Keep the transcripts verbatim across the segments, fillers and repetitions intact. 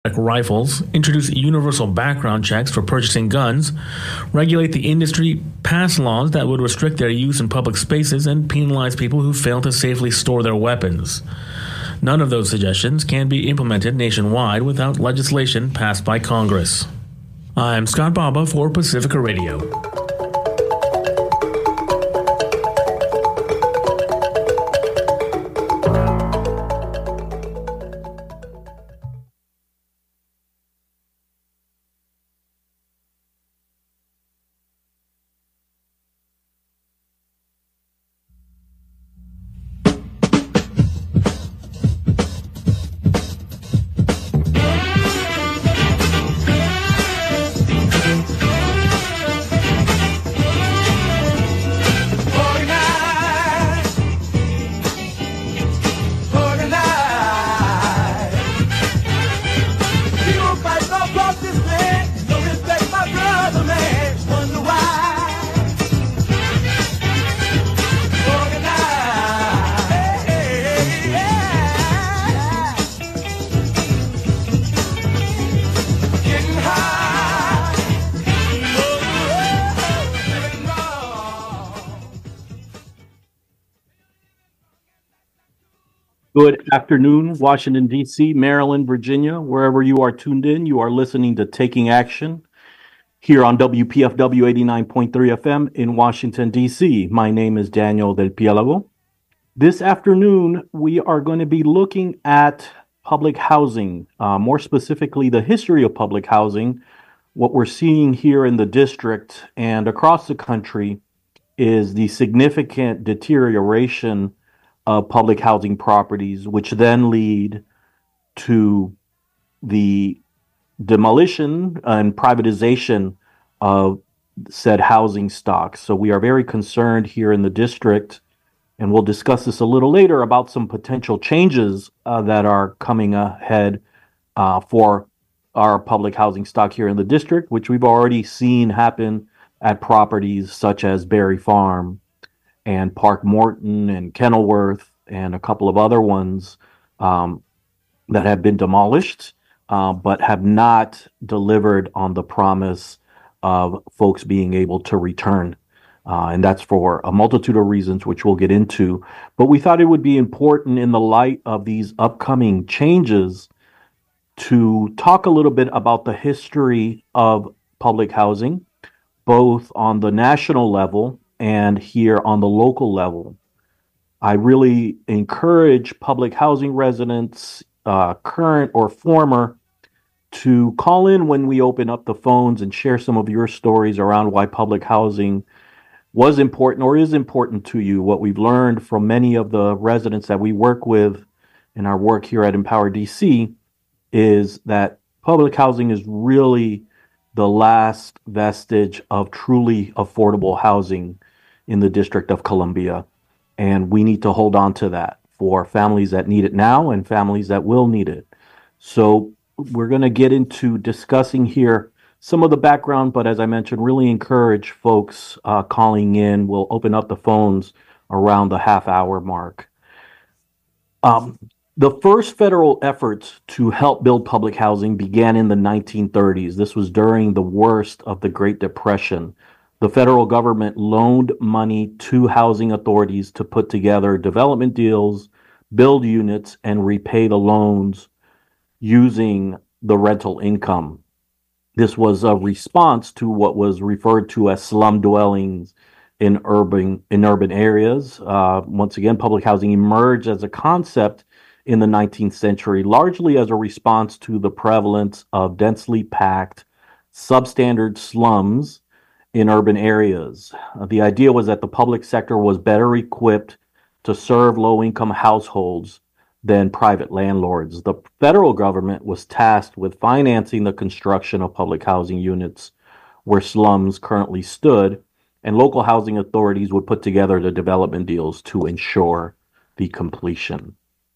rifles, introduce universal background checks for purchasing guns, regulate the industry, pass laws that would restrict their use in public spaces, and penalize people who fail to safely store their weapons. None of those suggestions can be implemented nationwide without legislation passed by Congress. I'm Scott Baba for Pacifica Radio. Good afternoon, Washington, D C, Maryland, Virginia, wherever you are tuned in. You are listening to Taking Action here on W P F W eighty-nine point three F M in Washington, D C. My name is Daniel Del Pielago. This afternoon, we are going to be looking at public housing, uh, more specifically, the history of public housing. What we're seeing here in the district and across the country is the significant deterioration of public housing properties, which then lead to the demolition and privatization of said housing stock. So we are very concerned here in the district, and we'll discuss this a little later, about some potential changes uh, that are coming ahead uh, for our public housing stock here in the district, which we've already seen happen at properties such as Berry Farm and Park Morton and Kenilworth and a couple of other ones um, that have been demolished, uh, but have not delivered on the promise of folks being able to return. Uh, and that's for a multitude of reasons, which we'll get into. But we thought it would be important in the light of these upcoming changes to talk a little bit about the history of public housing, both on the national level and here on the local level. I really encourage public housing residents, uh, current or former, to call in when we open up the phones and share some of your stories around why public housing was important or is important to you. What we've learned from many of the residents that we work with in our work here at Empower D C is that public housing is really the last vestige of truly affordable housing in the District of Columbia. And we need to hold on to that for families that need it now and families that will need it. So we're going to get into discussing here some of the background, but as I mentioned, really encourage folks uh, calling in. We'll open up the phones around the half hour mark. Um, the first federal efforts to help build public housing began in the nineteen thirties. This was during the worst of the Great Depression. The federal government loaned money to housing authorities to put together development deals, build units, and repay the loans using the rental income. This was a response to what was referred to as slum dwellings in urban in urban areas. Uh, once again, public housing emerged as a concept in the nineteenth century, largely as a response to the prevalence of densely packed, substandard slums in urban areas. Uh, the idea was that the public sector was better equipped to serve low-income households than private landlords. The federal government was tasked with financing the construction of public housing units where slums currently stood, and local housing authorities would put together the development deals to ensure the completion.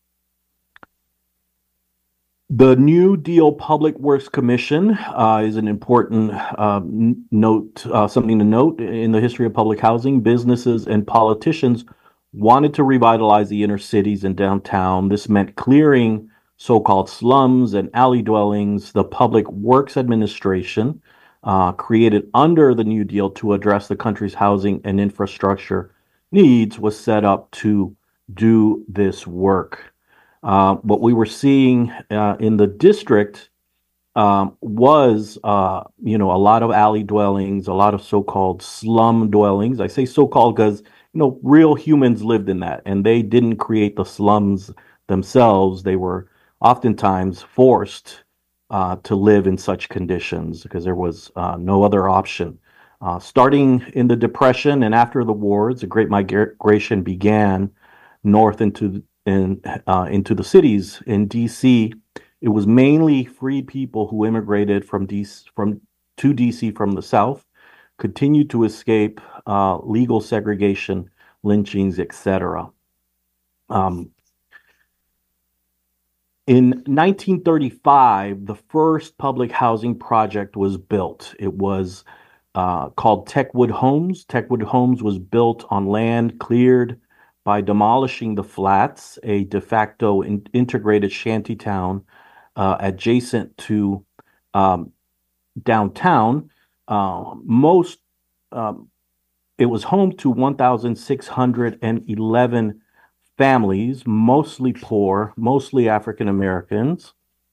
The New Deal Public Works Commission uh, is an important uh, note, uh, something to note in the history of public housing. Businesses and politicians wanted to revitalize the inner cities and downtown. This meant clearing so-called slums and alley dwellings, the Public Works Administration, uh, created under the New Deal to address the country's housing and infrastructure needs, was set up to do this work. Uh, what we were seeing uh, in the district um, was, uh, you know, a lot of alley dwellings, a lot of so-called slum dwellings. I say so-called because, you know, real humans lived in that, and they didn't create the slums themselves. They were oftentimes forced uh, to live in such conditions because there was uh, no other option. Uh, starting in the Depression and after the wars, a great migration began north into in, uh, into the cities in D C. It was mainly free people who immigrated from D C, from to D C from the South, continued to escape uh, legal segregation, lynchings, et cetera. Um, in nineteen thirty-five, the first public housing project was built. It was uh, called Techwood Homes. Techwood Homes was built on land cleared by demolishing the flats, a de facto in- integrated shantytown uh, adjacent to um, downtown. Uh, most um, it was home to one thousand six hundred eleven families, mostly poor, mostly African Americans.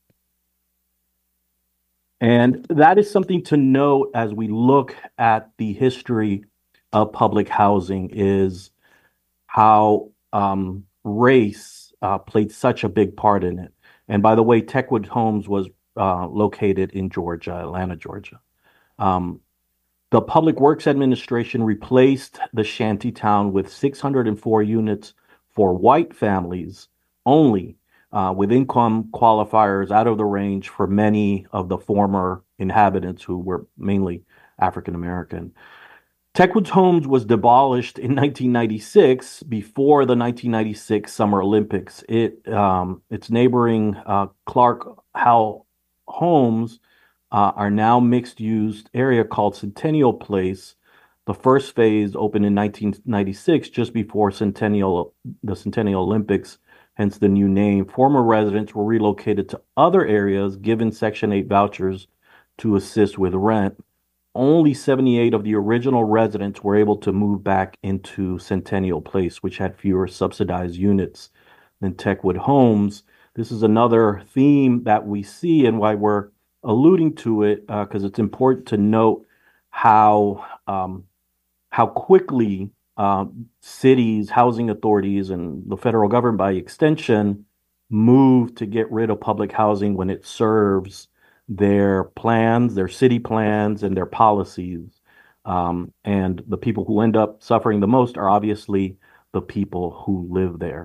And that is something to note as we look at the history of public housing, is how um, race uh, played such a big part in it. And by the way, Techwood Homes was uh, located in Georgia, Atlanta, Georgia. Um, the Public Works Administration replaced the shantytown with six hundred four units for white families only, uh, with income qualifiers out of the range for many of the former inhabitants who were mainly African American. Techwood Homes was demolished in nineteen ninety-six before the nineteen ninety-six Summer Olympics. It um, its neighboring uh, Clark Howell Homes uh, are now mixed-use area called Centennial Place. The first phase opened in nineteen ninety-six, just before Centennial the Centennial Olympics, hence the new name. Former residents were relocated to other areas, given Section eight vouchers to assist with rent. Only seventy-eight of the original residents were able to move back into Centennial Place, which had fewer subsidized units than Techwood Homes. This is another theme that we see, and why we're alluding to it, because uh, it's important to note how um, how quickly uh, cities, housing authorities, and the federal government, by extension, move to get rid of public housing when it serves their plans, their city plans, and their policies. Um, and the people who end up suffering the most are obviously the people who live there.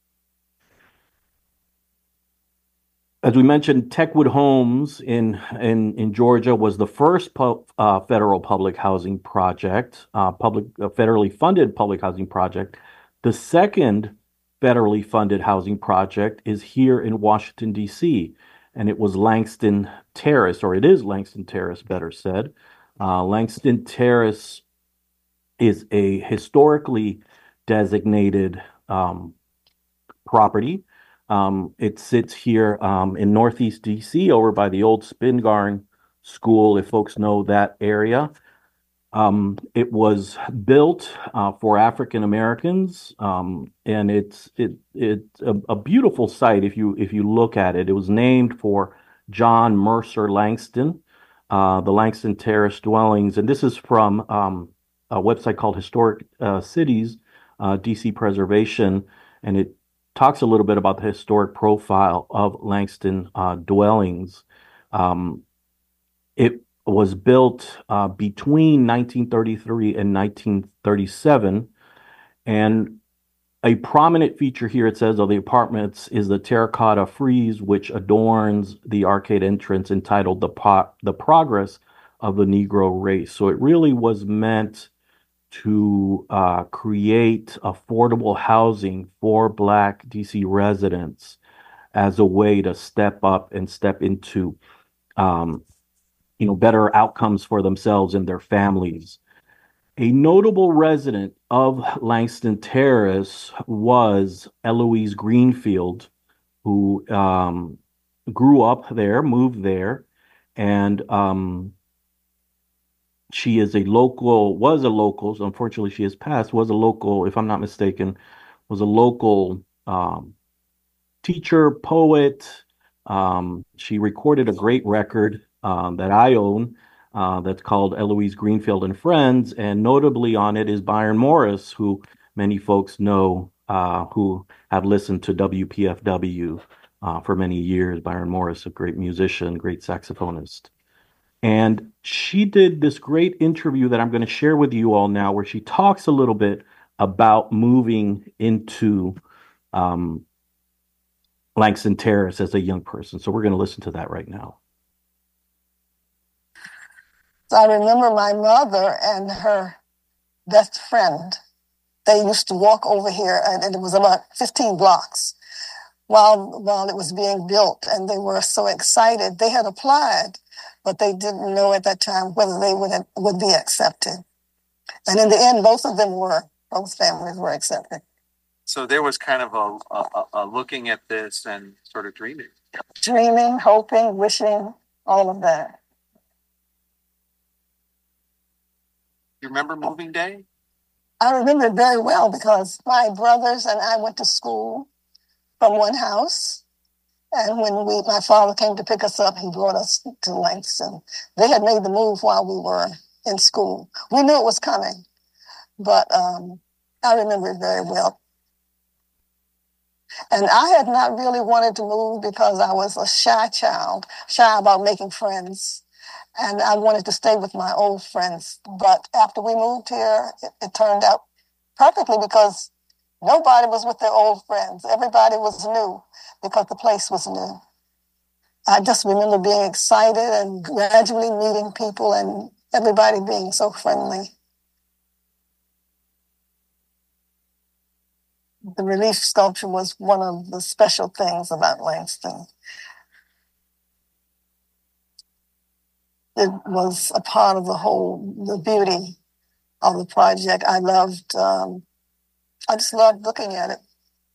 As we mentioned, Techwood Homes in in, in Georgia was the first pu- uh, federal public housing project, uh, public uh, federally funded public housing project. The second federally funded housing project is here in Washington, D C, and it was Langston Terrace, or it is Langston Terrace, better said. Uh, Langston Terrace is a historically designated um, property. Um, it sits here um, in Northeast D C, over by the old Spingarn School, if folks know that area. Um, it was built uh, for African Americans, um, and it's it it's a, a beautiful site if you if you look at it. It was named for John Mercer Langston, uh, the Langston Terrace dwellings, and this is from um, a website called Historic uh, Cities, uh, D C Preservation, and it talks a little bit about the historic profile of Langston uh, dwellings. Um, it was built uh, between nineteen thirty-three and nineteen thirty-seven, and a prominent feature here, it says, of the apartments is the terracotta frieze which adorns the arcade entrance, entitled the, po- the Progress of the Negro Race. So it really was meant to uh, create affordable housing for Black D C residents as a way to step up and step into, um, you know, better outcomes for themselves and their families. A notable resident of Langston Terrace was Eloise Greenfield, who um, grew up there, moved there, and um, she is a local, was a local, so unfortunately she has passed, was a local, if I'm not mistaken, was a local um, teacher, poet. Um, she recorded a great record um, that I own uh, that's called Eloise Greenfield and Friends. And notably on it is Byron Morris, who many folks know uh, who have listened to W P F W uh, for many years. Byron Morris, a great musician, great saxophonist. And she did this great interview that I'm going to share with you all now, where she talks a little bit about moving into um, Langston Terrace as a young person. So we're going to listen to that right now. So I remember my mother and her best friend. They used to walk over here, and, and it was about fifteen blocks while while it was being built, and they were so excited. They had applied, but they didn't know at that time whether they would have, would be accepted. And in the end, both of them were. Both families were accepted. So there was kind of a, a, a looking at this and sort of dreaming. Dreaming, hoping, wishing, all of that. You remember moving day? I remember it very well because my brothers and I went to school from one house. And when we, my father came to pick us up, he brought us to Langston. They had made the move while we were in school. We knew it was coming, but um, I remember it very well. And I had not really wanted to move because I was a shy child, shy about making friends. And I wanted to stay with my old friends. But after we moved here, it, it turned out perfectly because nobody was with their old friends. Everybody was new because the place was new. I just remember being excited and gradually meeting people and everybody being so friendly. The relief sculpture was one of the special things about Langston. It was a part of the whole, the beauty of the project. I loved, um, I just loved looking at it.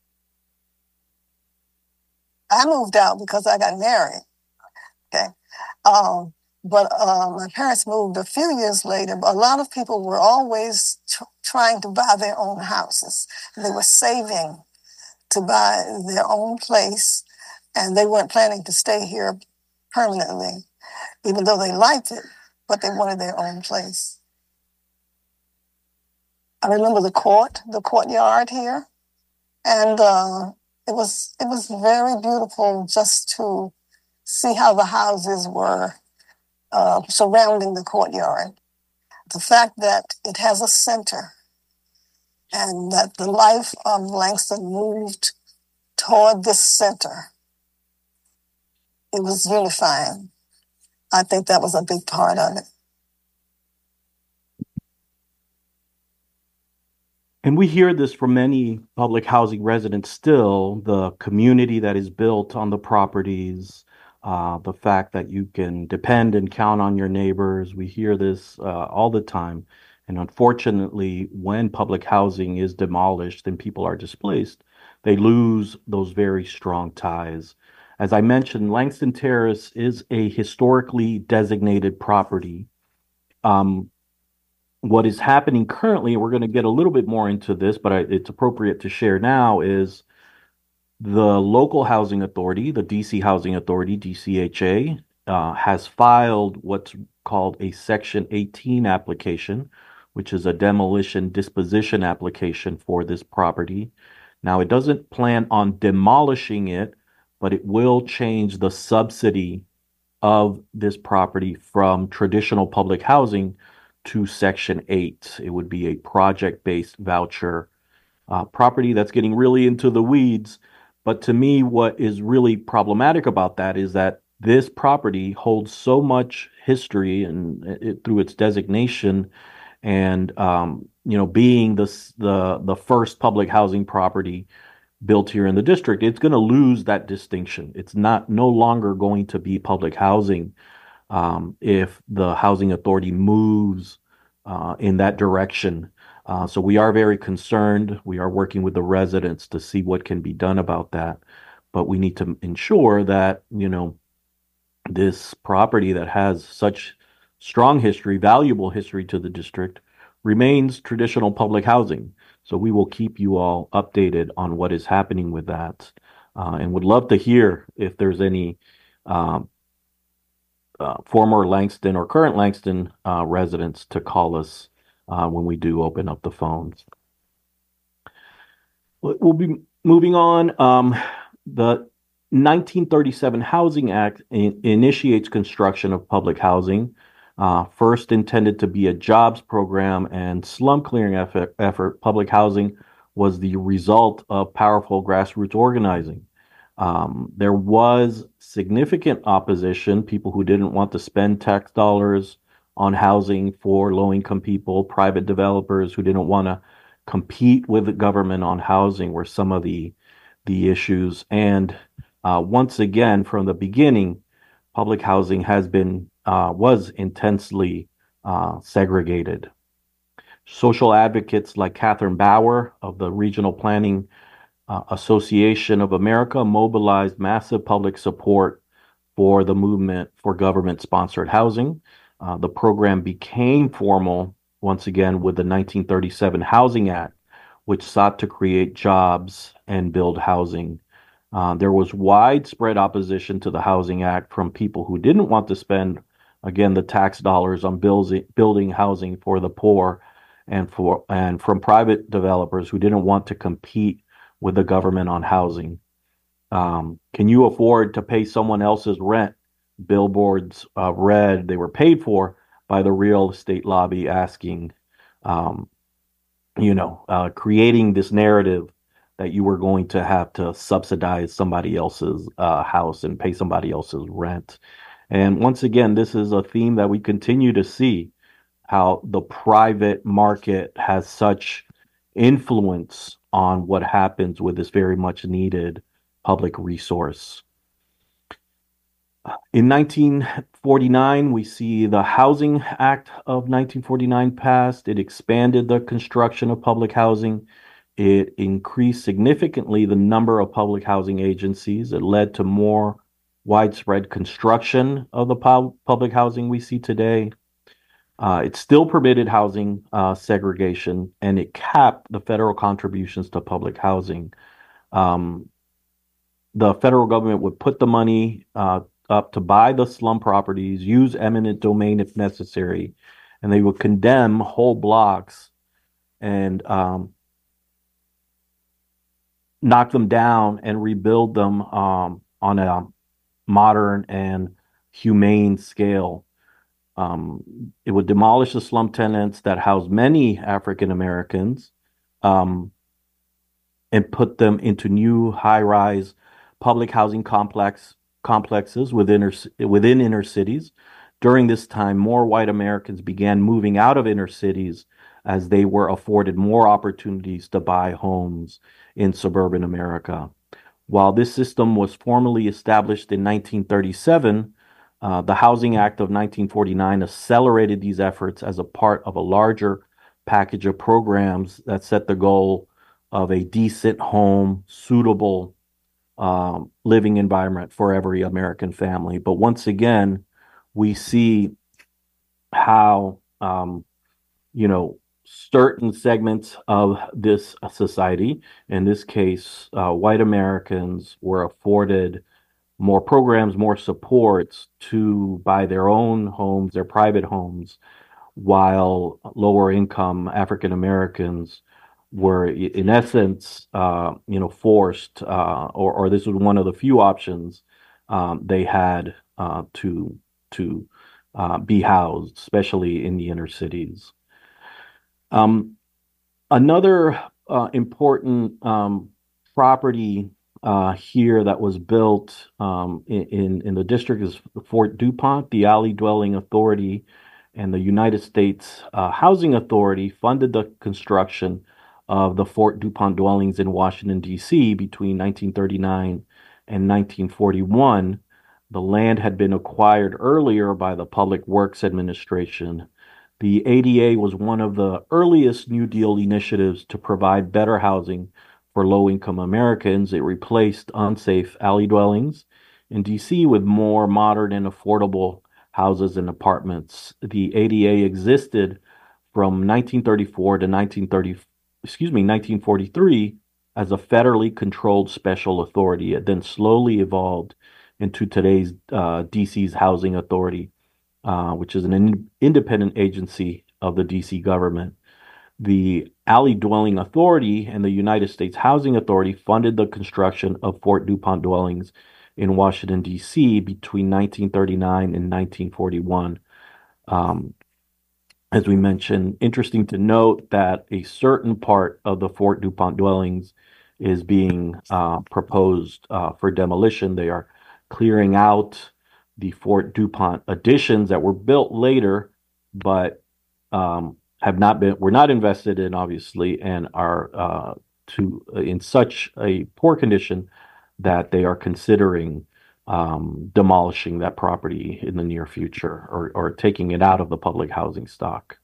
I moved out because I got married, okay? Um, but uh, my parents moved a few years later, but a lot of people were always tr- trying to buy their own houses. They were saving to buy their own place, and they weren't planning to stay here permanently, even though they liked it, but they wanted their own place. I remember the court, the courtyard here, and uh, it was it was very beautiful just to see how the houses were uh, surrounding the courtyard. The fact that it has a center and that the life of Langston moved toward this center, it was unifying. I think that was a big part of it. And we hear this from many public housing residents still, the community that is built on the properties, uh, the fact that you can depend and count on your neighbors. We hear this uh, all the time. And unfortunately, when public housing is demolished and people are displaced, they lose those very strong ties. As I mentioned, Langston Terrace is a historically designated property. Um, what is happening currently, we're going to get a little bit more into this, but I, it's appropriate to share now, is the local housing authority, the D C Housing Authority, D C H A, uh, has filed what's called a Section eighteen application, which is a demolition disposition application for this property. Now, it doesn't plan on demolishing it, but it will change the subsidy of this property from traditional public housing to Section eight. It would be a project-based voucher uh, property that's getting really into the weeds. But to me, what is really problematic about that is that this property holds so much history and it, through its designation and um, you know, being the the the first public housing property built here in the district, it's going to lose that distinction. It's not no longer going to be public housing um, if the housing authority moves uh, in that direction. Uh, so we are very concerned. We are working with the residents to see what can be done about that. but we need to ensure that, you know, this property that has such strong history, valuable history to the district, remains traditional public housing. So we will keep you all updated on what is happening with that, uh, and would love to hear if there's any um, uh, former Langston or current Langston uh, residents to call us uh, when we do open up the phones. We'll be moving on. Um, the nineteen thirty-seven Housing Act in- initiates construction of public housing, uh, first intended to be a jobs program and slum clearing effort, effort. Public housing was the result of powerful grassroots organizing. Um, there was significant opposition, people who didn't want to spend tax dollars on housing for low-income people, private developers who didn't want to compete with the government on housing were some of the the issues. And uh, once again, from the beginning, public housing has been uh, was intensely uh, segregated. Social advocates like Catherine Bauer of the Regional Planning uh, Association of America mobilized massive public support for the movement for government-sponsored housing. Uh, the program became formal once again with the nineteen thirty-seven Housing Act, which sought to create jobs and build housing. Uh, there was widespread opposition to the Housing Act from people who didn't want to spend, again, the tax dollars on builds, building housing for the poor, and for and from private developers who didn't want to compete with the government on housing. Um, can you afford to pay someone else's rent? Billboards uh, read they were paid for by the real estate lobby, asking, um, you know, uh, creating this narrative that you were going to have to subsidize somebody else's uh, house and pay somebody else's rent. And once again, this is a theme that we continue to see, how the private market has such influence on what happens with this very much needed public resource. In nineteen forty-nine, we see the Housing Act of nineteen forty-nine passed. It expanded the construction of public housing. It increased significantly the number of public housing agencies. It led to more widespread construction of the pub- public housing we see today. Uh, it still permitted housing uh, segregation, and it capped the federal contributions to public housing. Um, the federal government would put the money uh, up to buy the slum properties, use eminent domain if necessary, and they would condemn whole blocks and um, knock them down and rebuild them um, on a modern and humane scale. Um, it would demolish the slum tenants that house many African Americans um, and put them into new high-rise public housing complex complexes within inner, within inner cities. During this time, more white Americans began moving out of inner cities as they were afforded more opportunities to buy homes in suburban America. While this system was formally established in nineteen thirty-seven, uh, the Housing Act of nineteen forty-nine accelerated these efforts as a part of a larger package of programs that set the goal of a decent home, suitable um, living environment for every American family. But once again, we see how, um, you know, certain segments of this society, in this case, uh, white Americans, were afforded more programs, more supports to buy their own homes, their private homes, while lower income African Americans were, in essence, uh, you know, forced, uh, or, or this was one of the few options um, they had uh, to to uh, be housed, especially in the inner cities. Um, another uh, important um, property uh, here that was built um, in, in the district is Fort DuPont. The Alley Dwelling Authority and the United States uh, Housing Authority funded the construction of the Fort DuPont dwellings in Washington, D C between nineteen thirty-nine and nineteen forty-one. The land had been acquired earlier by the Public Works Administration. The A D A was one of the earliest New Deal initiatives to provide better housing for low-income Americans. It replaced unsafe alley dwellings in D C with more modern and affordable houses and apartments. The A D A existed from nineteen thirty-four to nineteen thirty, excuse me, nineteen forty-three as a federally controlled special authority. It then slowly evolved into today's uh, D C's Housing Authority, uh, which is an in- independent agency of the D C government. The Alley Dwelling Authority and the United States Housing Authority funded the construction of Fort DuPont dwellings in Washington, D C between nineteen thirty-nine and nineteen forty-one. Um, as we mentioned, interesting to note that a certain part of the Fort DuPont dwellings is being uh, proposed uh, for demolition. They are clearing out the Fort DuPont additions that were built later, but um, have not been, were not invested in, obviously, and are uh, to in such a poor condition that they are considering um, demolishing that property in the near future, or, or taking it out of the public housing stock.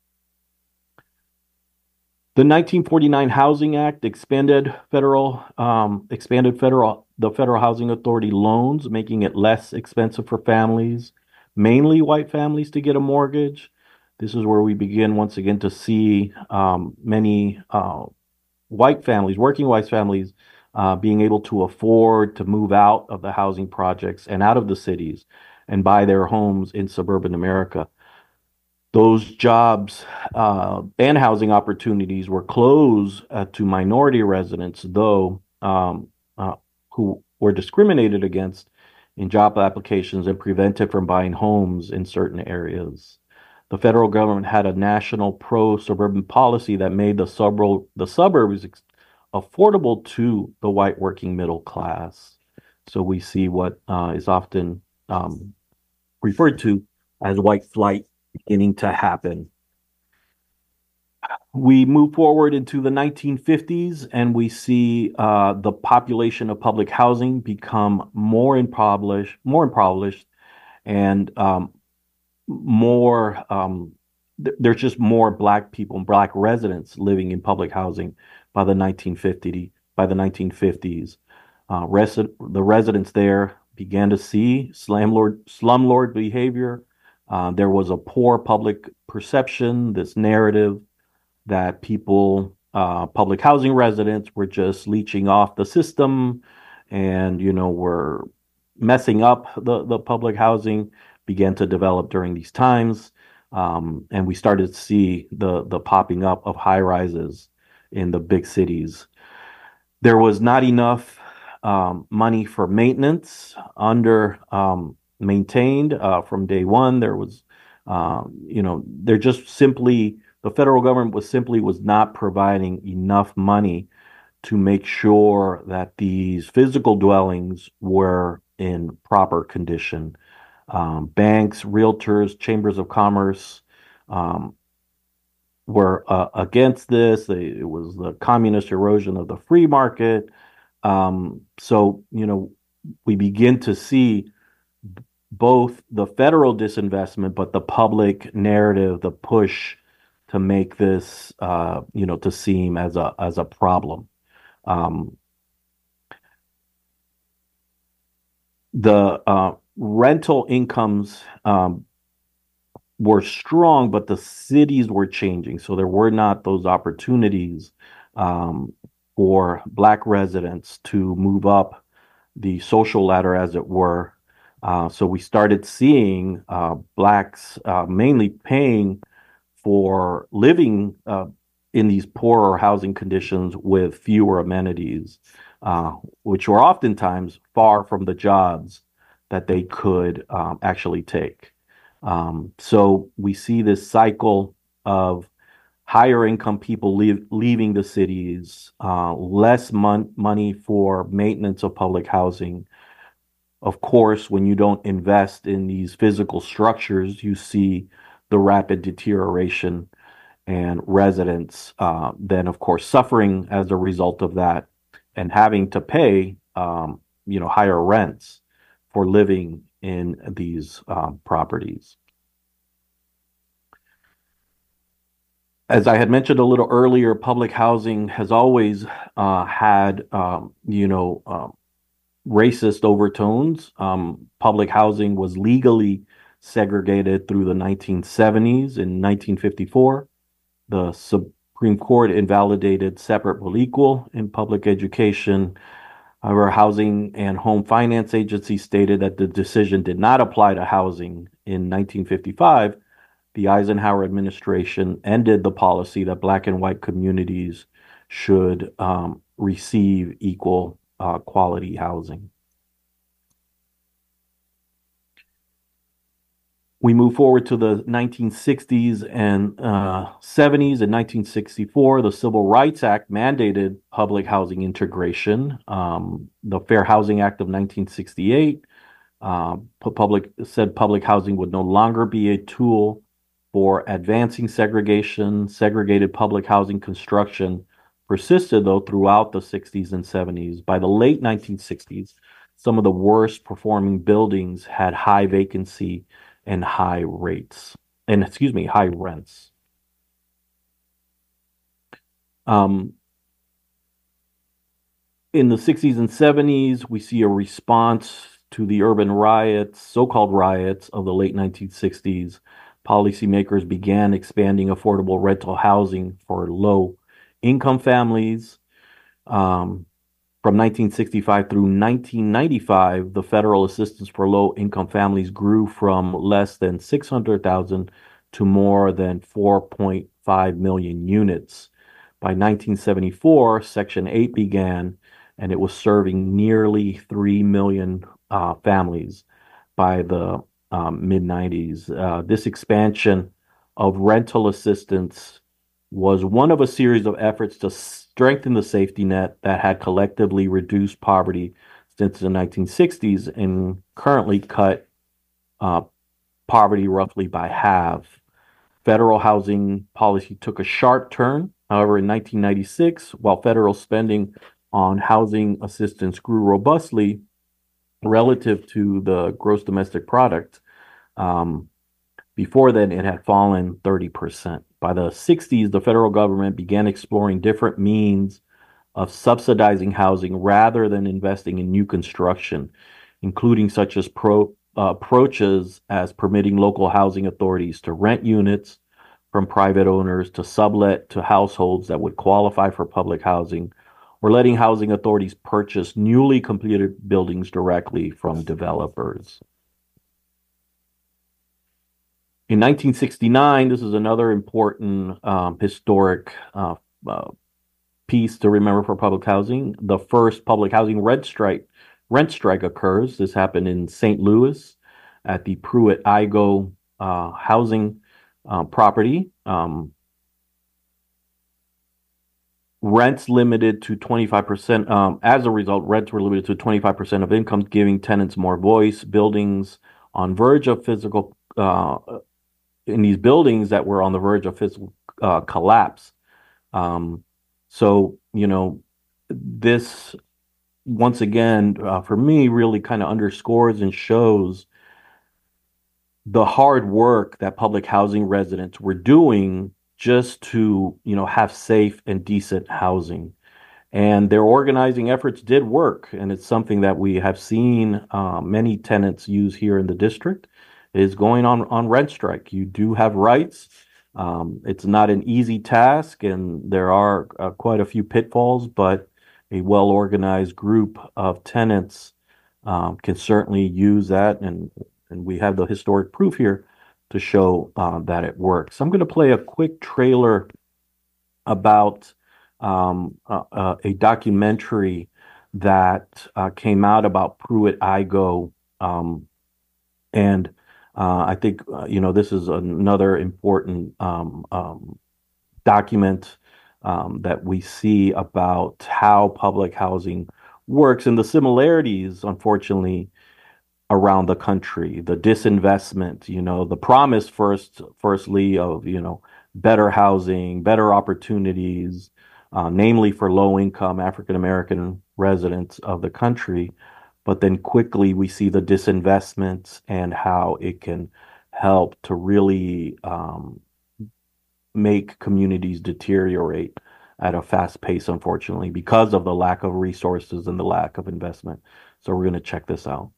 The nineteen forty-nine Housing Act expanded federal um, expanded federal the Federal Housing Authority loans, making it less expensive for families, mainly white families, to get a mortgage. This is where we begin once again to see um, many uh, white families, working white families, uh, being able to afford to move out of the housing projects and out of the cities and buy their homes in suburban America. Those jobs uh, and housing opportunities were closed uh, to minority residents, though, um, uh, who were discriminated against in job applications and prevented from buying homes in certain areas. The federal government had a national pro-suburban policy that made the suburb the suburbs ex- affordable to the white working middle class. So we see what uh, is often um, referred to as white flight beginning to happen. We move forward into the nineteen fifties, and we see uh, the population of public housing become more impoverished, more impoverished, and um, more. Um, th- there's just more Black people, Black residents living in public housing by the nineteen fifty by the nineteen fifties. Uh, resi- the residents there began to see slumlord slumlord behavior. Uh, there was a poor public perception, this narrative that people, uh, public housing residents, were just leeching off the system, and you know were messing up the the public housing, began to develop during these times, um, and we started to see the the popping up of high rises in the big cities. There was not enough um, money for maintenance under um, maintained uh, from day one. There was, um, you know, there just simply the federal government was simply was not providing enough money to make sure that these physical dwellings were in proper condition. Um, banks, realtors, chambers of commerce um, were uh, against this. They, it was the communist erosion of the free market. Um, so, you know, we begin to see both the federal disinvestment, but the public narrative, the push to make this, uh, you know, to seem as a as a problem. Um, the uh, rental incomes um, were strong, but the cities were changing, so there were not those opportunities um, for Black residents to move up the social ladder, as it were. Uh, so we started seeing uh, Blacks uh, mainly paying for living uh, in these poorer housing conditions with fewer amenities, uh, which were oftentimes far from the jobs that they could um, actually take. Um, so we see this cycle of higher income people leave, leaving the cities, uh, less mon- money for maintenance of public housing. Of course, when you don't invest in these physical structures, you see the rapid deterioration, and residents uh, then, of course, suffering as a result of that and having to pay, um, you know, higher rents for living in these um, properties. As I had mentioned a little earlier, public housing has always uh, had, um, you know, um, racist overtones. Um, public housing was legally segregated through the nineteen seventies. In nineteen fifty-four, the Supreme Court invalidated separate but equal in public education. However, Housing and Home Finance Agency stated that the decision did not apply to housing. In nineteen fifty-five, the Eisenhower administration ended the policy that Black and white communities should um, receive equal uh, quality housing. We move forward to the nineteen sixties and uh, seventies. In nineteen sixty-four, the Civil Rights Act mandated public housing integration. Um, the Fair Housing Act of nineteen sixty-eight uh, public said public housing would no longer be a tool for advancing segregation. Segregated public housing construction persisted, though, throughout the sixties and seventies. By the late nineteen sixties, some of the worst performing buildings had high vacancy and high rates, and excuse me, high rents. Um, in the sixties and seventies, we see a response to the urban riots, so-called riots of the late nineteen sixties. Policymakers began expanding affordable rental housing for low-income families. Um, From nineteen sixty-five through nineteen ninety-five, the federal assistance for low-income families grew from less than six hundred thousand to more than four point five million units. By nineteen seventy-four, Section eight began, and it was serving nearly three million uh, families by the um, mid nineties. Uh, this expansion of rental assistance was one of a series of efforts to strengthen the safety net that had collectively reduced poverty since the nineteen sixties and currently cut uh, poverty roughly by half. Federal housing policy took a sharp turn. However, in nineteen ninety-six, while federal spending on housing assistance grew robustly relative to the gross domestic product, um, before then it had fallen thirty percent. By the sixties, the federal government began exploring different means of subsidizing housing rather than investing in new construction, including such as pro, uh, approaches as permitting local housing authorities to rent units from private owners to sublet to households that would qualify for public housing, or letting housing authorities purchase newly completed buildings directly from developers. In nineteen sixty-nine, this is another important um, historic uh, uh, piece to remember for public housing. The first public housing rent strike, rent strike occurs. This happened in Saint Louis at the Pruitt-Igoe uh, housing uh, property. Um, rents limited to twenty-five percent. Um, as a result, rents were limited to twenty-five percent of income, giving tenants more voice. Buildings on verge of physical uh, in these buildings that were on the verge of physical uh, collapse. Um, so, you know, this, once again, uh, for me, really kind of underscores and shows the hard work that public housing residents were doing just to, you know, have safe and decent housing. And their organizing efforts did work. And it's something that we have seen uh, many tenants use here in the district. Is going on on rent strike. You do have rights. Um, it's not an easy task, and there are uh, quite a few pitfalls, but a well-organized group of tenants um, can certainly use that, and, and we have the historic proof here to show uh, that it works. So I'm going to play a quick trailer about um, uh, uh, a documentary that uh, came out about Pruitt-Igoe, um, and Uh, I think, uh, you know, this is another important um, um, document um, that we see about how public housing works and the similarities, unfortunately, around the country. The disinvestment, you know, the promise first, firstly, of, you know, better housing, better opportunities, uh, namely for low-income African-American residents of the country. But then quickly we see the disinvestments and how it can help to really, um, make communities deteriorate at a fast pace, unfortunately, because of the lack of resources and the lack of investment. So we're going to check this out.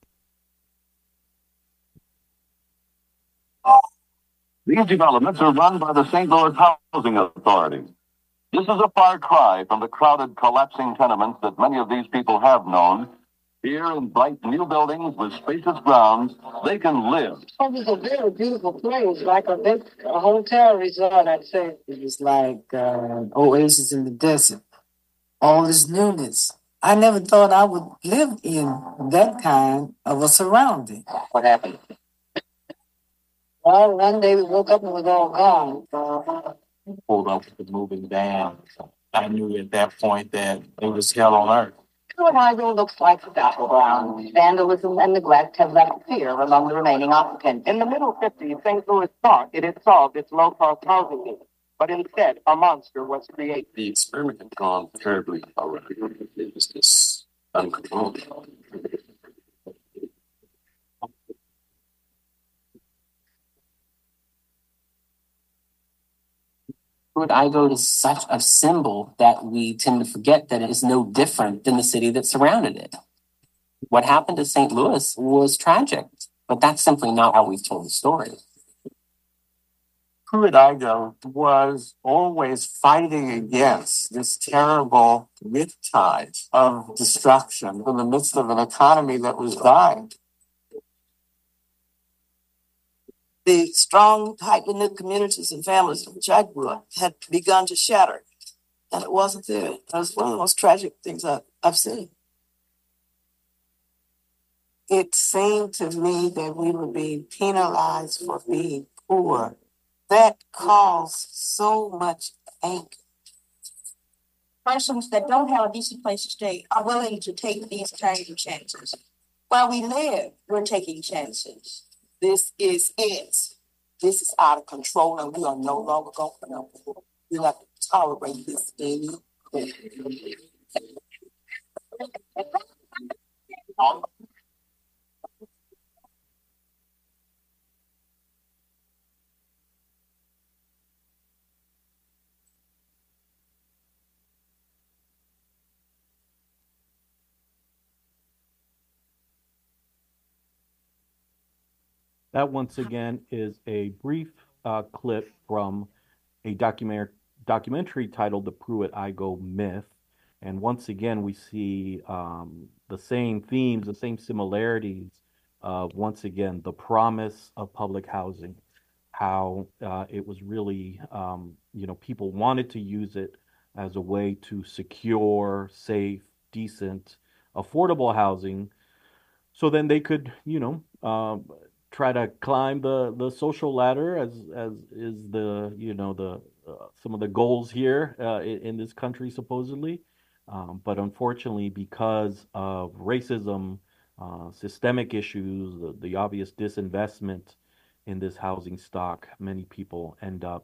These developments are run by the Saint Louis Housing Authority. This is a far cry from the crowded, collapsing tenements that many of these people have known. Here in bright new buildings with spacious grounds, they can live. It was a very beautiful place, like a big a hotel resort, I'd say. It was like uh, oasis in the desert. All this newness. I never thought I would live in that kind of a surrounding. What happened? Well, one day we woke up and it was all gone. Uh, Pulled up with the moving van. I knew at that point that it was hell on earth. Pruitt-Igoe looks like a battleground. Vandalism and neglect have left fear among the remaining occupants. In the middle fifties, Saint Louis thought it had solved its low-cost housing needs, but instead a monster was created. The experiment had gone terribly already. It was this uncontrollable. Pruitt-Igoe is such a symbol that we tend to forget that it is no different than the city that surrounded it. What happened to Saint Louis was tragic, but that's simply not how we've told the story. Pruitt-Igoe was always fighting against this terrible riptide of destruction in the midst of an economy that was dying. the strong, tightly knit communities and families in which I grew up had begun to shatter. And it wasn't there. It was one of the most tragic things I, I've seen. It seemed to me that we were being penalized for being poor. That caused so much anger. Persons that don't have a decent place to stay are willing to take these kinds of chances. While we live, we're taking chances. This is it. This is out of control, and we are no longer going to know. We have to tolerate this anymore. That once again is a brief uh, clip from a documentary documentary titled The Pruitt-Igoe Myth. And once again, we see um, the same themes, the same similarities of, once again, the promise of public housing, how uh, it was really, um, you know, people wanted to use it as a way to secure, safe, decent, affordable housing. So then they could, you know, um, try to climb the the social ladder, as as is the you know the uh, some of the goals here uh, in, in this country supposedly, um, but unfortunately because of racism, uh, systemic issues, the, the obvious disinvestment in this housing stock, many people end up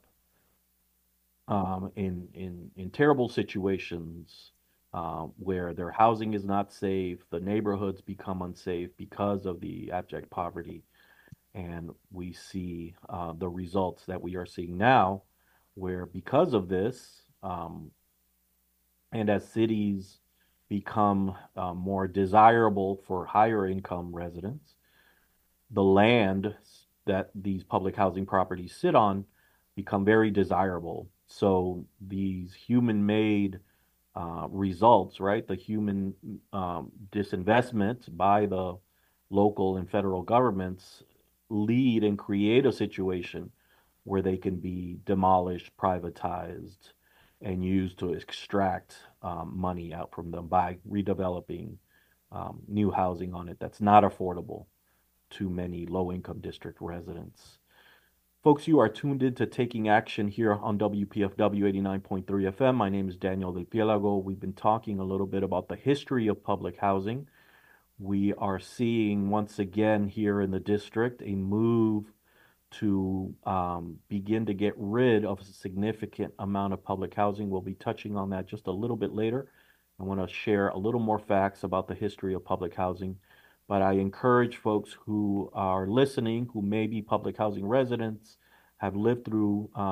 um, in in in terrible situations. Uh, where their housing is not safe, the neighborhoods become unsafe because of the abject poverty. And we see uh, the results that we are seeing now, where because of this, um, and as cities become uh, more desirable for higher income residents, the land that these public housing properties sit on become very desirable. So these human-made uh, results, right, the human um, disinvestment by the local and federal governments lead and create a situation where they can be demolished, privatized, and used to extract um, money out from them by redeveloping um, new housing on it that's not affordable to many low-income district residents. Folks, you are tuned in to Taking Action here on W P F W eighty-nine point three F M. My name is Daniel Del Pielago. We've been talking a little bit about the history of public housing. We are seeing once again here in the district a move to um, begin to get rid of a significant amount of public housing. We'll be touching on that just a little bit later. I want to share a little more facts about the history of public housing, but I encourage folks who are listening, who may be public housing residents, have lived through um,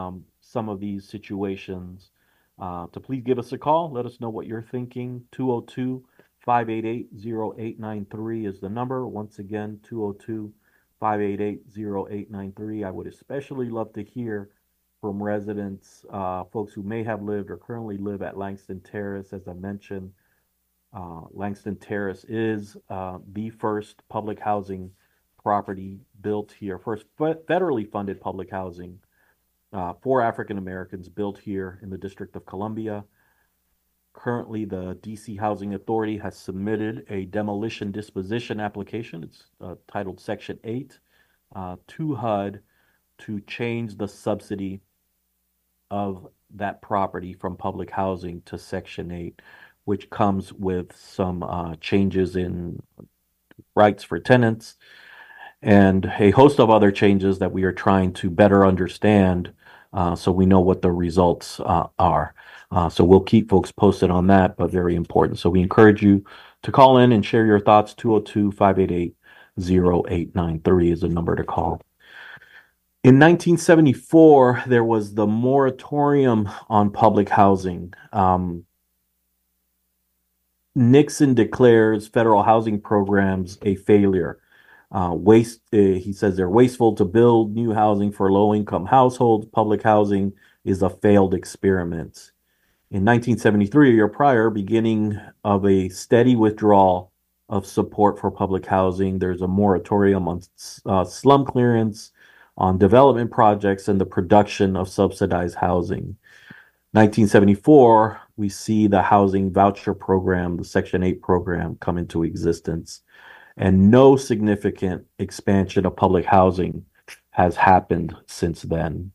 some of these situations, uh, to please give us a call. Let us know what you're thinking. two oh two, five eight eight, oh eight nine three is the number. Once again, two oh two, five eight eight, oh eight nine three. I would especially love to hear from residents, uh, folks who may have lived or currently live at Langston Terrace. As I mentioned, uh, Langston Terrace is uh, the first public housing property built here, first federally funded public housing uh, for African Americans built here in the District of Columbia. Currently, the D C Housing Authority has submitted a demolition disposition application. It's uh, titled Section eight uh, to H U D to change the subsidy of that property from public housing to Section eight, which comes with some uh, changes in rights for tenants and a host of other changes that we are trying to better understand uh, so we know what the results uh, are. Uh, so we'll keep folks posted on that, but very important. So we encourage you to call in and share your thoughts. two oh two, five eight eight, oh eight nine three is the number to call. In nineteen seventy-four, there was the moratorium on public housing. Um, Nixon declares federal housing programs a failure. Uh, waste, uh, he says they're wasteful to build new housing for low-income households. Public housing is a failed experiment. In nineteen seventy-three, a year prior, beginning of a steady withdrawal of support for public housing, there's a moratorium on uh, slum clearance, on development projects, and the production of subsidized housing. nineteen seventy-four, we see the housing voucher program, the Section eight program, come into existence, and no significant expansion of public housing has happened since then.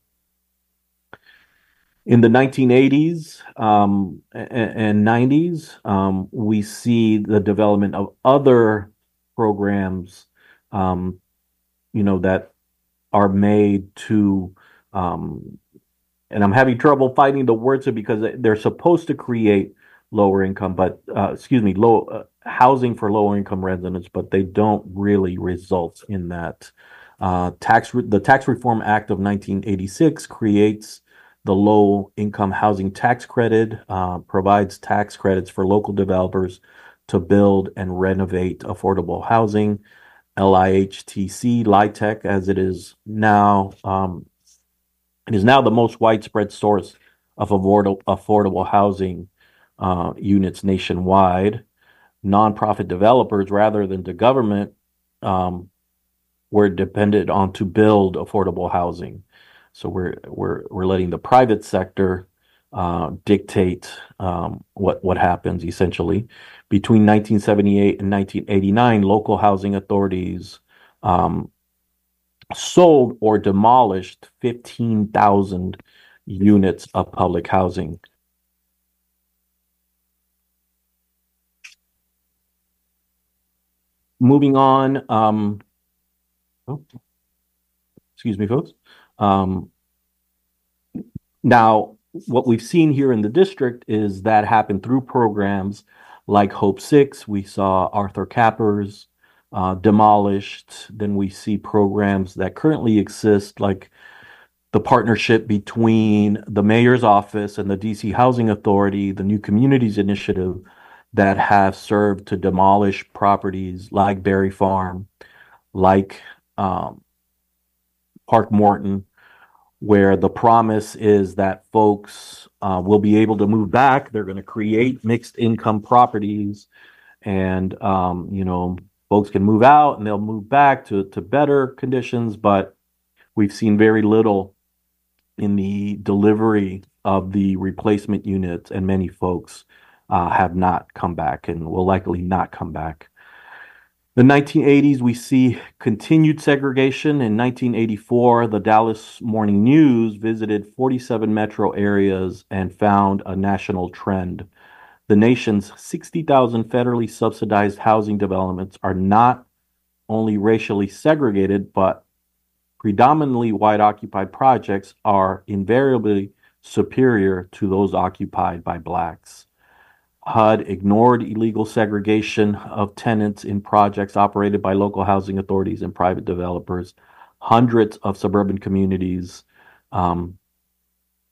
In the nineteen eighties um, and nineties, um, we see the development of other programs, um, you know, that are made to, um, and I'm having trouble finding the words because they're supposed to create lower income, but uh, excuse me, low uh, housing for lower income residents, but they don't really result in that. Uh, tax re- the Tax Reform Act of nineteen eighty-six creates the low income housing tax credit, uh, provides tax credits for local developers to build and renovate affordable housing. L I H T C, LIHTC, as it is now, um, it is now the most widespread source of affordable, affordable housing uh, units nationwide. Nonprofit developers, rather than the government, um, were dependent on to build affordable housing. So we're we're we're letting the private sector uh, dictate um, what what happens essentially. Between nineteen seventy-eight and nineteen eighty-nine, local housing authorities um, sold or demolished fifteen thousand units of public housing. Moving on, um, oh, excuse me, folks. Um, now, what we've seen here in the district is that happened through programs like Hope Six. We saw Arthur Capper's uh, demolished. Then we see programs that currently exist, like the partnership between the mayor's office and the D C Housing Authority, the New Communities Initiative, that have served to demolish properties like Berry Farm, like um, Park Morton, where the promise is that folks uh, will be able to move back. They're going to create mixed income properties, and um, you know, folks can move out and they'll move back to to better conditions. But we've seen very little in the delivery of the replacement units, and many folks uh, have not come back and will likely not come back. The nineteen eighties, we see continued segregation. In nineteen eighty-four, the Dallas Morning News visited forty-seven metro areas and found a national trend. The nation's sixty thousand federally subsidized housing developments are not only racially segregated, but predominantly white-occupied projects are invariably superior to those occupied by blacks. H U D ignored illegal segregation of tenants in projects operated by local housing authorities and private developers. Hundreds of suburban communities um,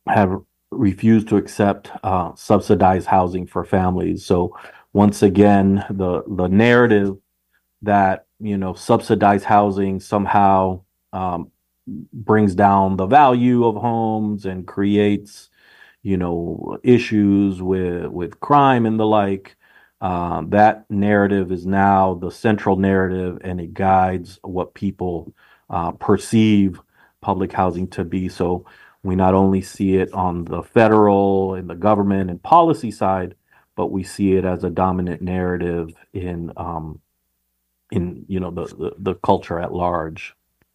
have refused to accept uh, subsidized housing for families. So once again, the the narrative that, you know, subsidized housing somehow um, brings down the value of homes and creates, you know, issues with with crime and the like. Uh, that narrative is now the central narrative, and it guides what people uh, perceive public housing to be. So we not only see it on the federal and the government and policy side, but we see it as a dominant narrative in um, in you know the, the the culture at large.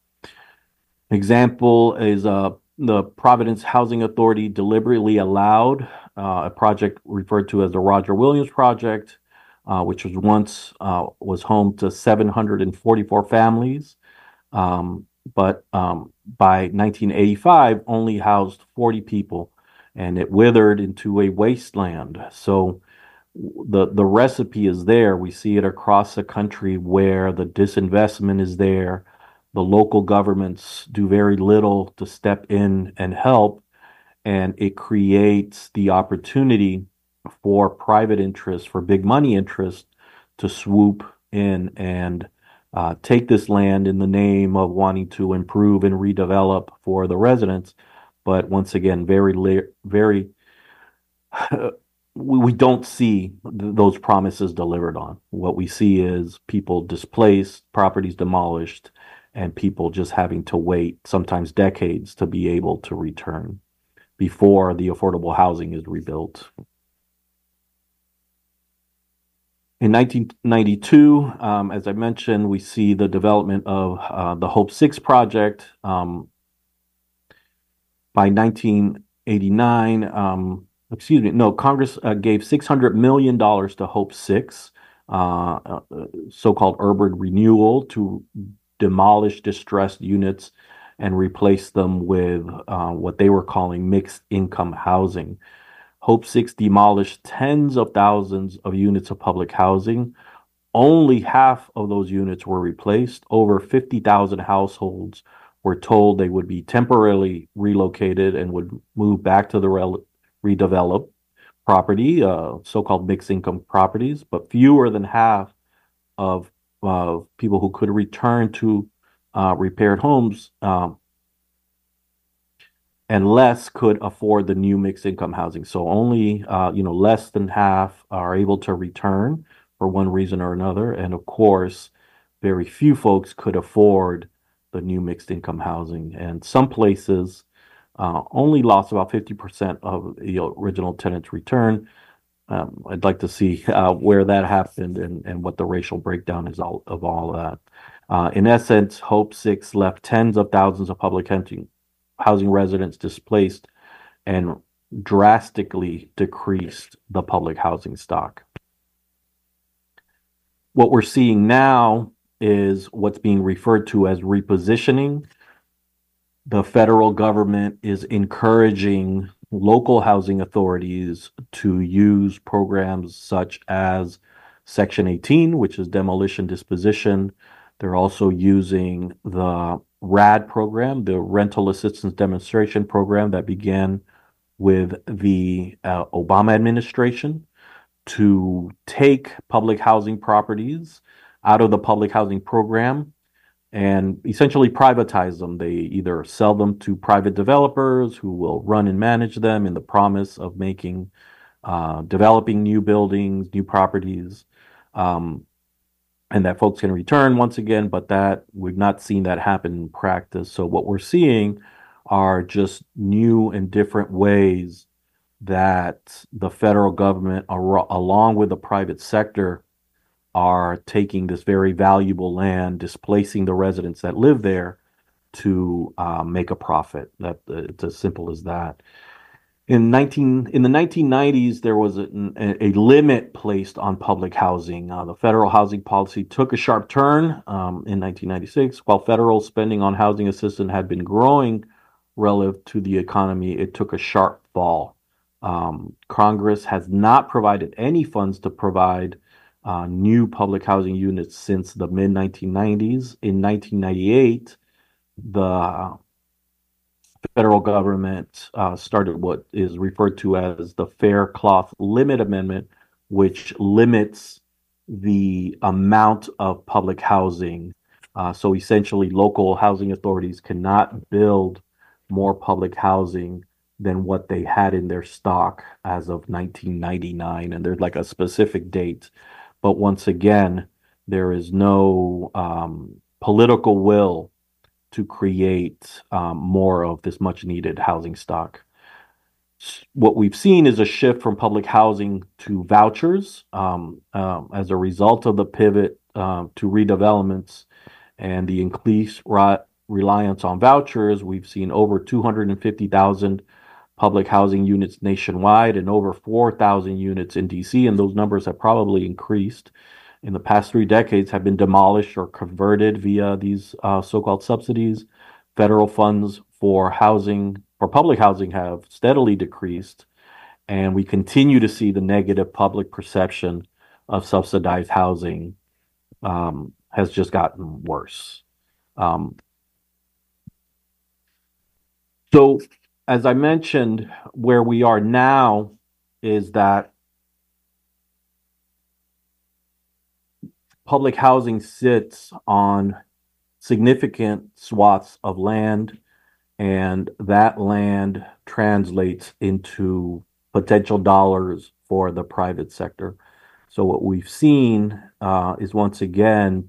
Example is uh, the Providence Housing Authority deliberately allowed uh, a project referred to as the Roger Williams Project, uh, which was once uh, was home to seven hundred forty-four families, um, but um, by nineteen eighty-five only housed forty people, and it withered into a wasteland. So the the recipe is there. We see it across the country where the disinvestment is there. The local governments do very little to step in and help, and it creates the opportunity for private interests, for big money interests, to swoop in and uh, take this land in the name of wanting to improve and redevelop for the residents. But once again, very, la- very, we, we don't see th- those promises delivered on. What we see is people displaced, properties demolished, and people just having to wait sometimes decades to be able to return before the affordable housing is rebuilt. In nineteen ninety-two, um, as I mentioned, we see the development of uh, the Hope Six project. Um, by nineteen eighty-nine, um, excuse me, no, Congress uh, gave six hundred million dollars to Hope Six, uh, uh, so-called urban renewal, to demolish distressed units and replace them with uh, what they were calling mixed income housing. Hope Six demolished tens of thousands of units of public housing. Only half of those units were replaced. Over fifty thousand households were told they would be temporarily relocated and would move back to the re- redeveloped property, uh, so-called mixed income properties, but fewer than half of uh, people who could return to uh, repaired homes, um, and less could afford the new mixed income housing. So only uh, you know less than half are able to return for one reason or another, and of course, very few folks could afford the new mixed income housing. And some places uh, only lost about fifty percent of the original tenants' return. Um, I'd like to see uh, where that happened and, and what the racial breakdown is all, of all that. Uh, in essence, Hope Six left tens of thousands of public housing, housing residents displaced and drastically decreased the public housing stock. What we're seeing now is what's being referred to as repositioning. The federal government is encouraging local housing authorities to use programs such as Section eighteen, which is demolition disposition. They're also using the RAD program, the Rental Assistance Demonstration Program, that began with the uh, Obama administration, to take public housing properties out of the public housing program and essentially privatize them. They either sell them to private developers who will run and manage them in the promise of making, uh, developing new buildings, new properties, um, and that folks can return once again, but that we've not seen that happen in practice. So what we're seeing are just new and different ways that the federal government, ar- along with the private sector, are taking this very valuable land, displacing the residents that live there to uh, make a profit. That uh, it's as simple as that. In nineteen in the nineteen nineties, there was a, a limit placed on public housing. Uh, the federal housing policy took a sharp turn um, in nineteen ninety-six. While federal spending on housing assistance had been growing relative to the economy, it took a sharp fall. Um, Congress has not provided any funds to provide Uh, new public housing units since the mid nineteen nineties. In nineteen ninety-eight, the federal government uh, started what is referred to as the Fair Cloth Limit Amendment, which limits the amount of public housing. Uh, so essentially, local housing authorities cannot build more public housing than what they had in their stock as of nineteen ninety-nine. And there's like a specific date. But once again, there is no um, political will to create um, more of this much needed housing stock. What we've seen is a shift from public housing to vouchers um, um, as a result of the pivot um, to redevelopments and the increased ra- reliance on vouchers. We've seen over two hundred fifty thousand public housing units nationwide and over four thousand units in D C, and those numbers have probably increased in the past three decades, have been demolished or converted via these uh, so-called subsidies. Federal funds for housing, for public housing, have steadily decreased, and we continue to see the negative public perception of subsidized housing um, has just gotten worse. Um, so, as I mentioned, where we are now is that public housing sits on significant swaths of land, and that land translates into potential dollars for the private sector. So what we've seen uh, is once again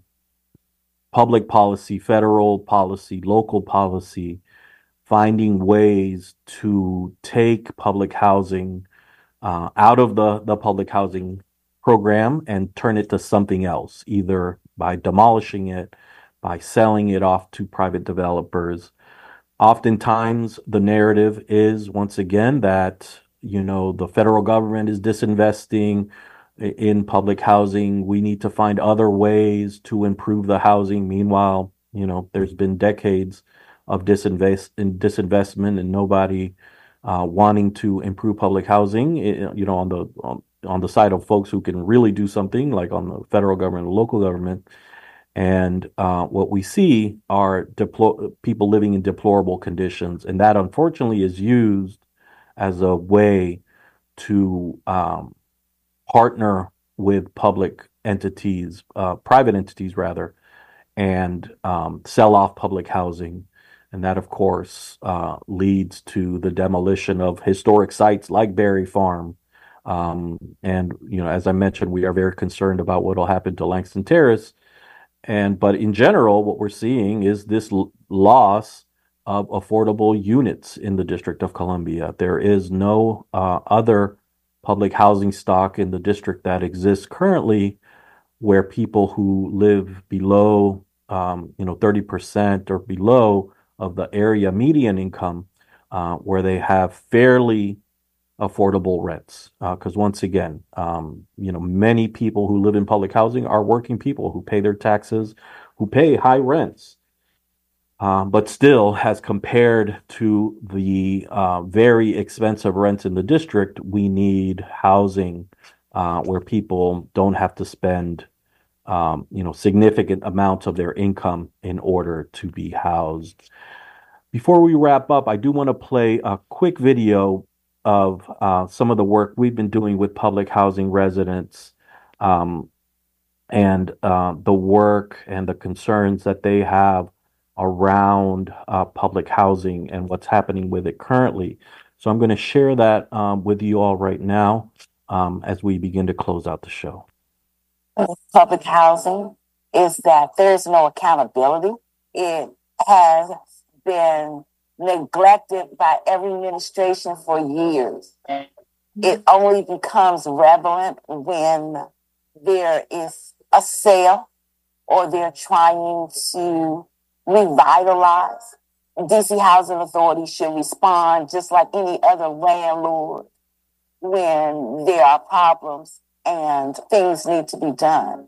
public policy, federal policy, local policy, finding ways to take public housing uh, out of the, the public housing program and turn it to something else, either by demolishing it, by selling it off to private developers. Oftentimes, the narrative is once again that, you know, the federal government is disinvesting in public housing. We need to find other ways to improve the housing. Meanwhile, you know, there's been decades of disinvest in disinvestment and nobody uh, wanting to improve public housing. You know, on the on, on the side of folks who can really do something, like on the federal government and local government. And uh, what we see are deplo- people living in deplorable conditions, and that unfortunately is used as a way to um, partner with public entities, uh, private entities rather, and um, sell off public housing. And that, of course, uh, leads to the demolition of historic sites like Berry Farm. Um, and, you know, as I mentioned, we are very concerned about what will happen to Langston Terrace. And but in general, what we're seeing is this l- loss of affordable units in the District of Columbia. There is no uh, other public housing stock in the district that exists currently where people who live below, um, you know, thirty percent or below of the area median income, uh, where they have fairly affordable rents. Because uh, once again, um, you know, many people who live in public housing are working people who pay their taxes, who pay high rents. Um, but still, as compared to the uh, very expensive rents in the district, we need housing uh, where people don't have to spend, um, you know, significant amounts of their income in order to be housed. Before we wrap up, I do want to play a quick video of uh, some of the work we've been doing with public housing residents um, and uh, the work and the concerns that they have around uh, public housing and what's happening with it currently. So I'm going to share that um, with you all right now um, as we begin to close out the show. Public housing is that there's no accountability. It has been neglected by every administration for years. It only becomes relevant when there is a sale or they're trying to revitalize. D C Housing Authority should respond just like any other landlord when there are problems and things need to be done.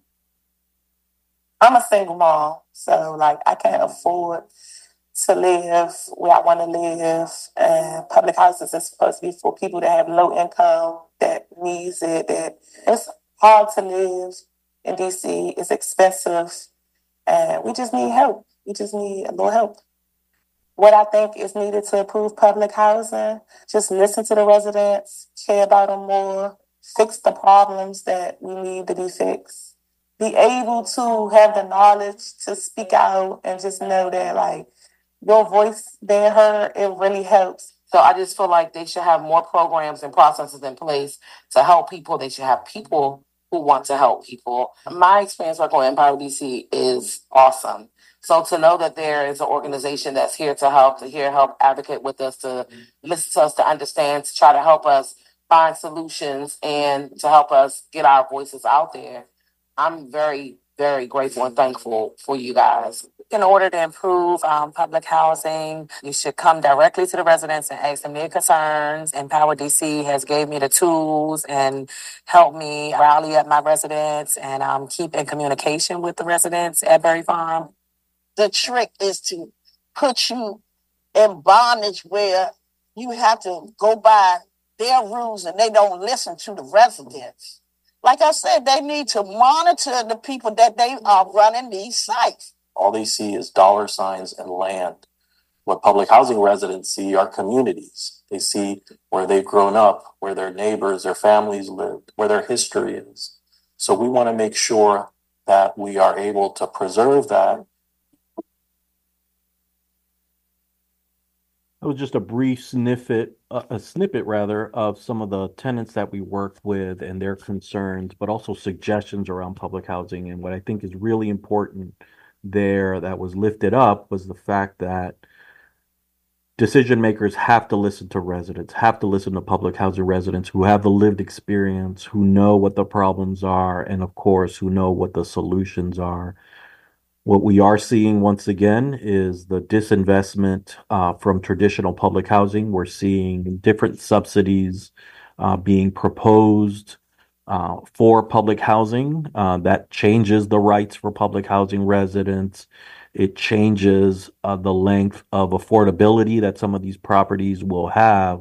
I'm a single mom, so like I can't afford to live where I want to live, and public houses is supposed to be for people that have low income, that needs it, that it's hard to live in D C, it's expensive, and we just need help. We just need a little help. what I think is needed to improve public housing. Just listen to the residents, care about them more, fix the problems that we need to be fixed. Be able to have the knowledge to speak out and just know that, like, your voice being heard, it really helps. So I just feel like they should have more programs and processes in place to help people. They should have people who want to help people. My experience working with Empower D C is awesome. So to know that there is an organization that's here to help, to hear, help advocate with us, to listen to us, to understand, to try to help us find solutions and to help us get our voices out there. I'm very, very grateful and thankful for you guys. In order to improve um, public housing, you should come directly to the residents and ask them their concerns. Empower D C has gave me the tools and helped me rally up my residents and um, keep in communication with the residents at Berry Farm. The trick is to put you in bondage where you have to go by their rules and they don't listen to the residents. Like I said, they need to monitor the people that they are running these sites. All they see is dollar signs and land. What public housing residents see are communities. They see where they've grown up, where their neighbors, their families lived, where their history is. So we want to make sure that we are able to preserve that. It was just a brief snippet, uh, a snippet rather, of some of the tenants that we work with and their concerns, but also suggestions around public housing. And what I think is really important there that was lifted up was the fact that decision makers have to listen to residents, have to listen to public housing residents who have the lived experience, who know what the problems are, and of course, who know what the solutions are. What we are seeing once again is the disinvestment uh, from traditional public housing. We're seeing different subsidies uh, being proposed uh, for public housing. Uh, that changes the rights for public housing residents. It changes uh, the length of affordability that some of these properties will have.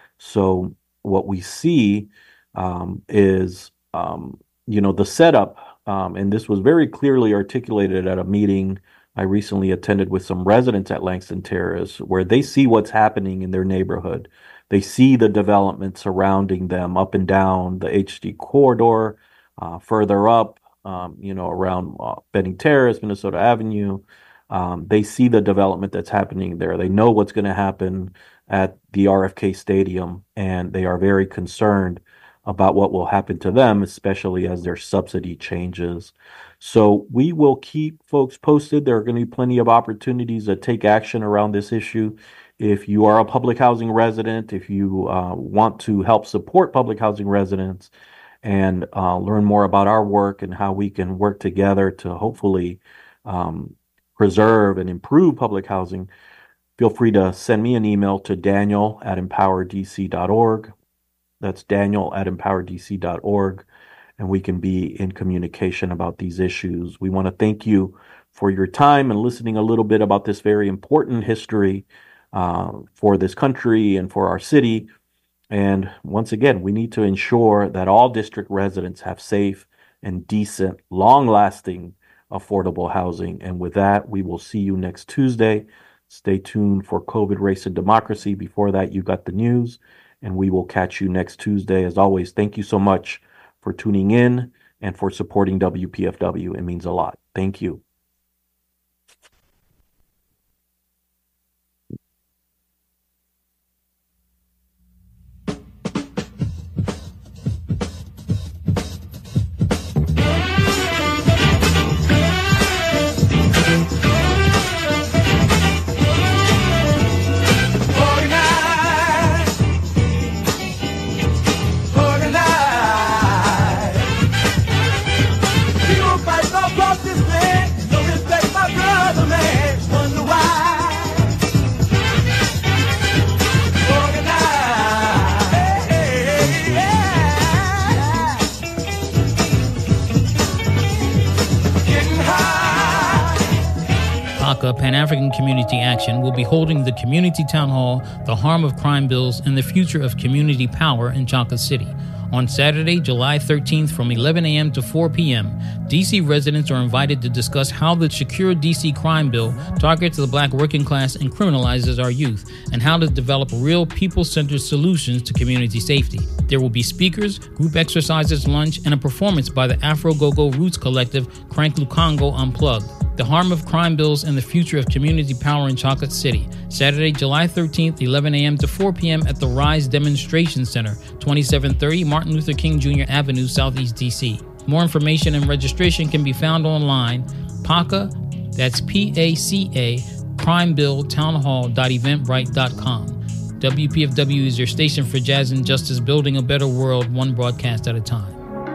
So what we see um, is, um, you know, the setup. Um, and this was very clearly articulated at a meeting I recently attended with some residents at Langston Terrace, where they see what's happening in their neighborhood. They see the development surrounding them up and down the H D corridor, uh, further up, um, you know, around uh, Benning Terrace, Minnesota Avenue. Um, they see the development that's happening there. They know what's going to happen at the R F K Stadium, and they are very concerned about what will happen to them, especially as their subsidy changes. So we will keep folks posted. There are going to be plenty of opportunities to take action around this issue. If you are a public housing resident, if you uh, want to help support public housing residents and uh, learn more about our work and how we can work together to hopefully um, preserve and improve public housing, feel free to send me an email to daniel at empower d c dot org. That's Daniel at empower d c dot org, and we can be in communication about these issues. We want to thank you for your time and listening a little bit about this very important history uh, for this country and for our city. And once again, we need to ensure that all district residents have safe and decent, long-lasting, affordable housing. And with that, we will see you next Tuesday. Stay tuned for COVID, Race, and Democracy. Before that, you got the news. And we will catch you next Tuesday. As always, thank you so much for tuning in and for supporting W P F W. It means a lot. Thank you. Pan-African Community Action will be holding the Community Town Hall, The Harm of Crime Bills, and the Future of Community Power in Jonker City On Saturday, July thirteenth from eleven a.m. to four p.m., D C residents are invited to discuss how the Secure D C crime bill targets the black working class and criminalizes our youth, and how to develop real people-centered solutions to community safety. There will be speakers, group exercises, lunch, and a performance by the Afro Go-Go Roots Collective Crank Lukongo Unplugged. The Harm of Crime Bills and the Future of Community Power in Chocolate City. Saturday, July thirteenth, eleven a.m. to four p.m. at the RISE Demonstration Center, twenty-seven thirty Martin Luther King Junior Avenue, Southeast D C. More information and registration can be found online. PACA, that's P A C A, crimebilltownhall dot eventbrite dot com. W P F W is your station for jazz and justice, building a better world, one broadcast at a time.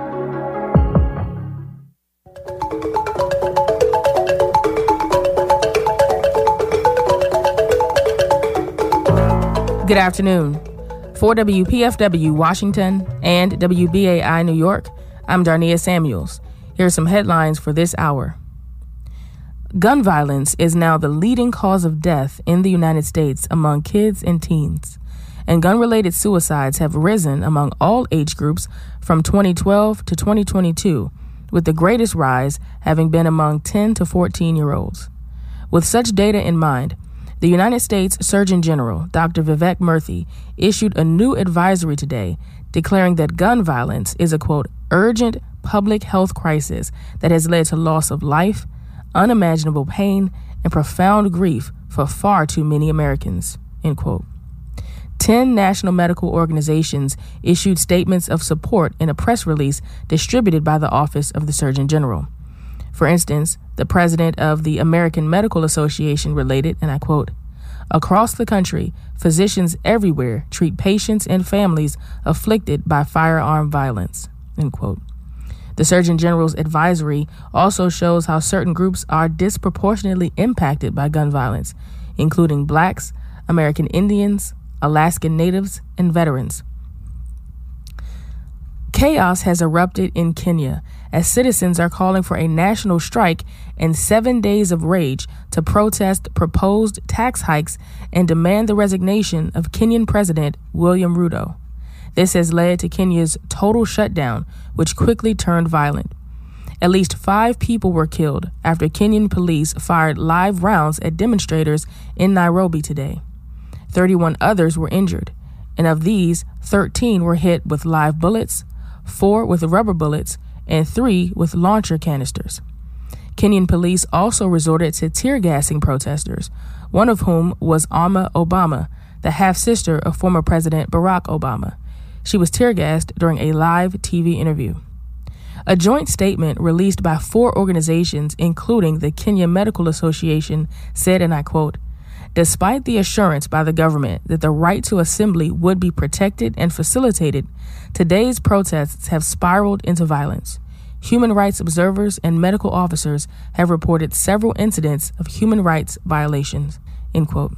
Good afternoon. For W P F W Washington and W B A I New York, I'm Darnia Samuels. Here are some headlines for this hour. Gun violence is now the leading cause of death in the United States among kids and teens, and gun-related suicides have risen among all age groups from twenty twelve to twenty twenty-two, with the greatest rise having been among ten to fourteen-year-olds. With such data in mind, the United States Surgeon General, Doctor Vivek Murthy, issued a new advisory today declaring that gun violence is a, quote, urgent public health crisis that has led to loss of life, unimaginable pain, and profound grief for far too many Americans, end quote. Ten national medical organizations issued statements of support in a press release distributed by the Office of the Surgeon General. For instance, the president of the American Medical Association related, and I quote, across the country, physicians everywhere treat patients and families afflicted by firearm violence, end quote. The Surgeon General's advisory also shows how certain groups are disproportionately impacted by gun violence, including blacks, American Indians, Alaskan Natives, and veterans. Chaos has erupted in Kenya as citizens are calling for a national strike and seven days of rage to protest proposed tax hikes and demand the resignation of Kenyan President William Ruto. This has led to Kenya's total shutdown, which quickly turned violent. At least five people were killed after Kenyan police fired live rounds at demonstrators in Nairobi today. thirty-one others were injured, and of these, thirteen were hit with live bullets, four with rubber bullets, and three with launcher canisters. Kenyan police also resorted to tear gassing protesters, one of whom was Alma Obama, the half-sister of former President Barack Obama. She was tear gassed during a live T V interview. A joint statement released by four organizations, including the Kenya Medical Association, said, and I quote, despite the assurance by the government that the right to assembly would be protected and facilitated, today's protests have spiraled into violence. Human rights observers and medical officers have reported several incidents of human rights violations, end quote.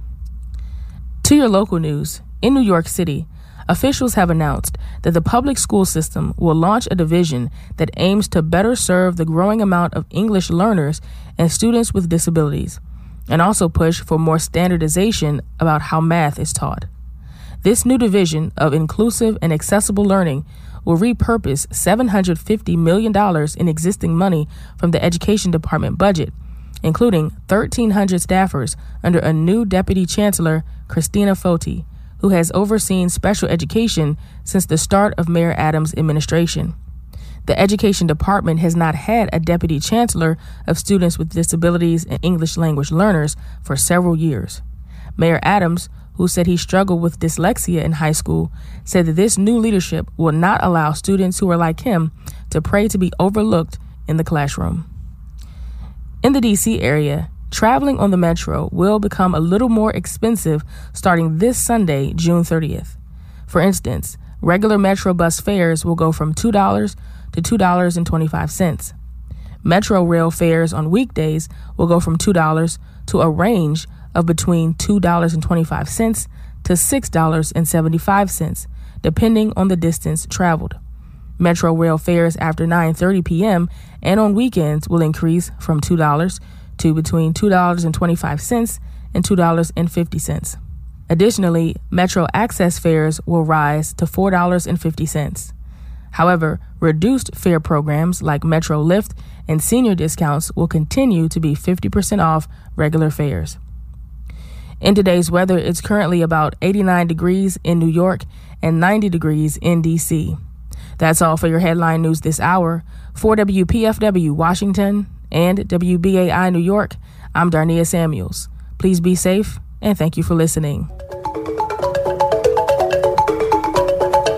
To your local news, in New York City, officials have announced that the public school system will launch a division that aims to better serve the growing amount of English learners and students with disabilities, and also push for more standardization about how math is taught. This new division of inclusive and accessible learning will repurpose seven hundred fifty million dollars in existing money from the Education Department budget, including thirteen hundred staffers under a new Deputy Chancellor, Christina Foti, who has overseen special education since the start of Mayor Adams' administration. The Education Department has not had a Deputy Chancellor of students with disabilities and English language learners for several years. Mayor Adams, who said he struggled with dyslexia in high school, said that this new leadership will not allow students who are like him to pray to be overlooked in the classroom. In the D C area, traveling on the Metro will become a little more expensive starting this Sunday, June thirtieth. For instance, regular Metro bus fares will go from two dollars to two dollars and twenty-five cents. Metro rail fares on weekdays will go from two dollars to a range of between two dollars and twenty-five cents to six dollars and seventy-five cents, depending on the distance traveled. Metro rail fares after nine thirty p.m. and on weekends will increase from two dollars to between two dollars and twenty-five cents and two dollars and fifty cents. Additionally, Metro Access fares will rise to four dollars and fifty cents. However, reduced fare programs like Metro Lift and senior discounts will continue to be fifty percent off regular fares. In today's weather, it's currently about eighty-nine degrees in New York and ninety degrees in D C. That's all for your headline news this hour. For W P F W Washington and W B A I New York, I'm Darnia Samuels. Please be safe, and thank you for listening.